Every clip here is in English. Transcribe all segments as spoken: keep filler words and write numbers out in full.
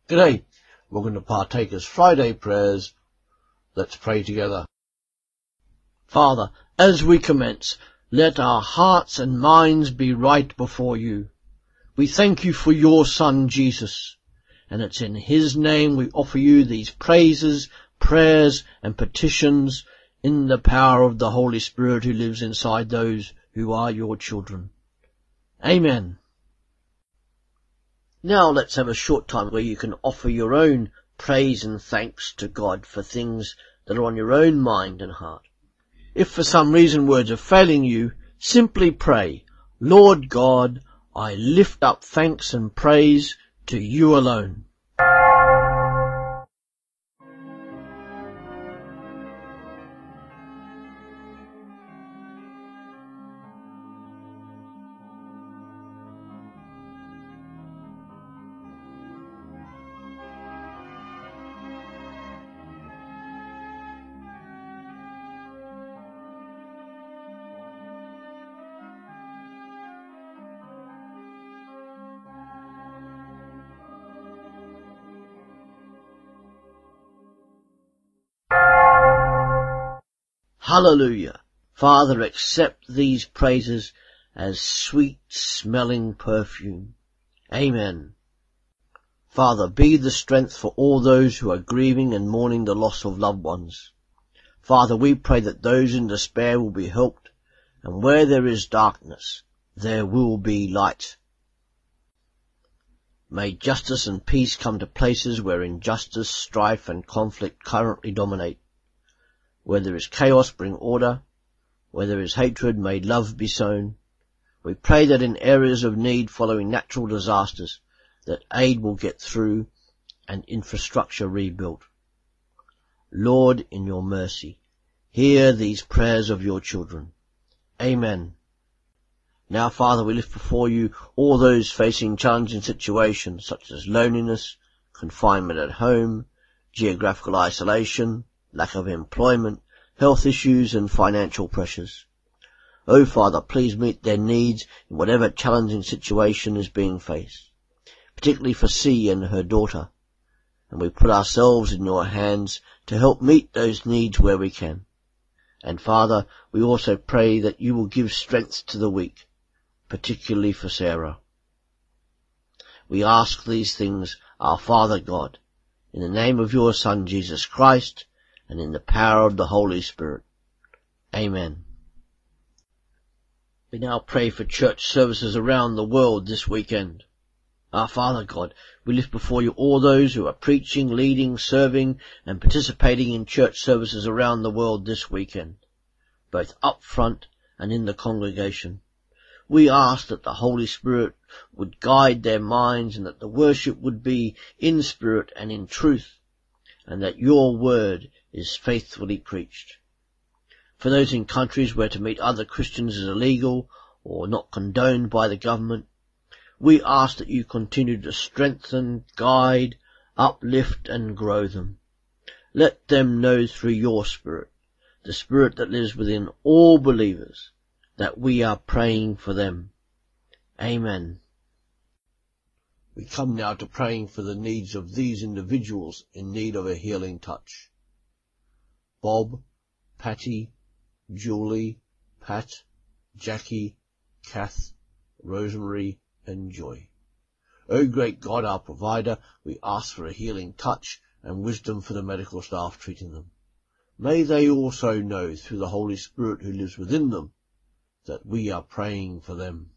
G'day, welcome to Partakers Friday Prayers. Let's pray together. Father, as we commence, let our hearts and minds be right before you. We thank you for your Son, Jesus, and it's in his name we offer you these praises, prayers and petitions in the power of the Holy Spirit who lives inside those who are your children. Amen. Now let's have a short time where you can offer your own praise and thanks to God for things that are on your own mind and heart. If for some reason words are failing you, simply pray, Lord God, I lift up thanks and praise to you alone. Hallelujah. Father, accept these praises as sweet-smelling perfume. Amen. Father, be the strength for all those who are grieving and mourning the loss of loved ones. Father, we pray that those in despair will be helped, and where there is darkness, there will be light. May justice and peace come to places where injustice, strife and conflict currently dominate. Where there is chaos, bring order. Where there is hatred, may love be sown. We pray that in areas of need following natural disasters, that aid will get through and infrastructure rebuilt. Lord, in your mercy, hear these prayers of your children. Amen. Now, Father, we lift before you all those facing challenging situations such as loneliness, confinement at home, geographical isolation, lack of employment, health issues and financial pressures. Oh, Father, please meet their needs in whatever challenging situation is being faced, particularly for C and her daughter. And we put ourselves in your hands to help meet those needs where we can. And Father, we also pray that you will give strength to the weak, particularly for Sarah. We ask these things, our Father God, in the name of your Son, Jesus Christ, and in the power of the Holy Spirit. Amen. We now pray for church services around the world this weekend. Our Father God, we lift before you all those who are preaching, leading, serving and participating in church services around the world this weekend, both up front and in the congregation. We ask that the Holy Spirit would guide their minds and that the worship would be in spirit and in truth, and that your word is faithfully preached. For those in countries where to meet other Christians is illegal or not condoned by the government, we ask that you continue to strengthen, guide, uplift and grow them. Let them know through your Spirit, the Spirit that lives within all believers, that we are praying for them. Amen. We come now to praying for the needs of these individuals in need of a healing touch. Bob, Patty, Julie, Pat, Jackie, Kath, Rosemary and Joy. O great God, our provider, we ask for a healing touch and wisdom for the medical staff treating them. May they also know through the Holy Spirit who lives within them that we are praying for them.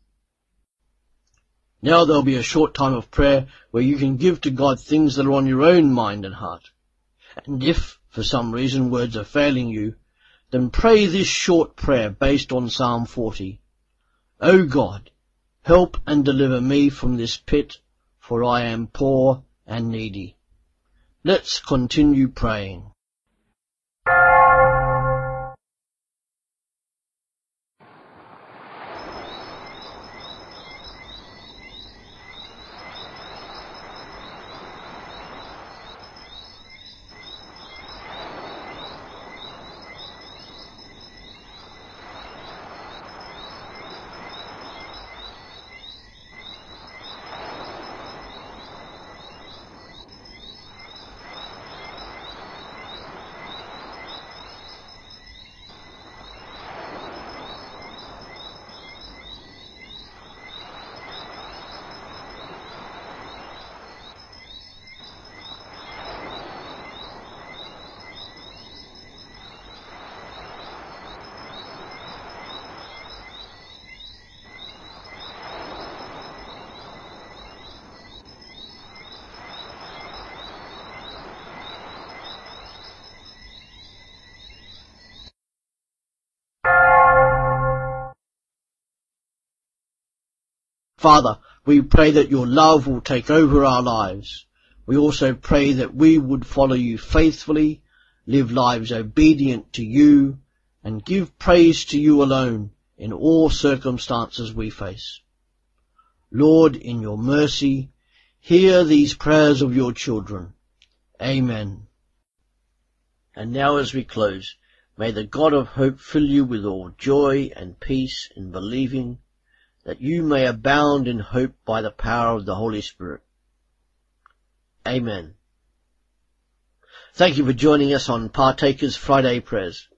Now there'll be a short time of prayer where you can give to God things that are on your own mind and heart. And if, for some reason, words are failing you, then pray this short prayer based on Psalm forty. O God, help and deliver me from this pit, for I am poor and needy. Let's continue praying. Father, we pray that your love will take over our lives. We also pray that we would follow you faithfully, live lives obedient to you, and give praise to you alone in all circumstances we face. Lord, in your mercy, hear these prayers of your children. Amen. And now as we close, may the God of hope fill you with all joy and peace in believing, that you may abound in hope by the power of the Holy Spirit. Amen. Thank you for joining us on Partakers Friday Prayers.